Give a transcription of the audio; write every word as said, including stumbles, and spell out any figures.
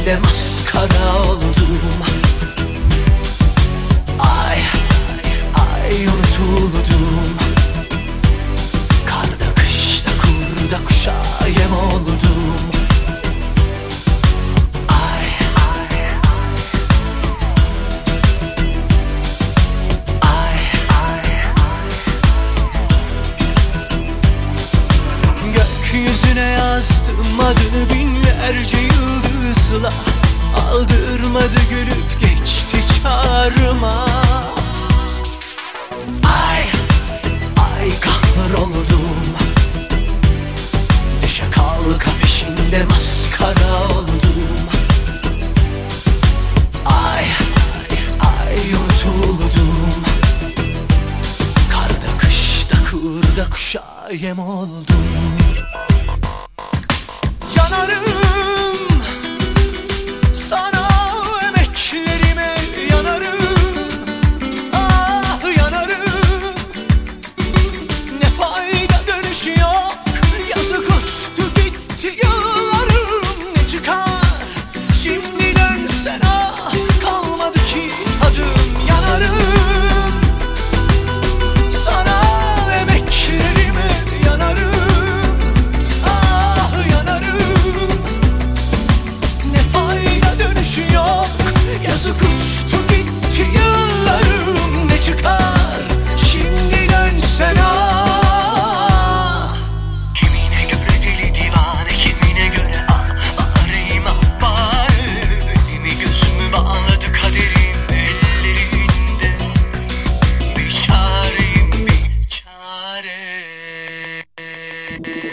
peşinde maskara oldum. Ay, ay unutuldum. Karda kışta kurda kuşa yem oldum. Ay, ay, ay, ay, ay. Gökyüzüne yazdım adını binlerce yıldızla. Aldırmadı gülüp geçti çağrıma. Ay, ay kahroldum. Düşe kalka peşinde maskara oldum. Ay, ay unutuldum. Karda kışta kurda kuşa yem oldum. Yanarım sana, emeklerime yanarım. Ah yanarım, ne fayda dönüşü yok. Yazık uçtu gitti yıllarım. Ne çıkar şimdi dönsen, ah kalmadı ki tadım. Yanarım sana, emeklerime yanarım. Ah yanarım, ne fayda dönüşü yok. Yazık uçtu gitti yıllarım. Ne çıkar şimdi dönsen, ah. Kimine göre deli divane, kimine göre ah bağırayım ah bağır. Elimi gözümü bağladı kaderim ellerinde. Bir çareyim bir çare.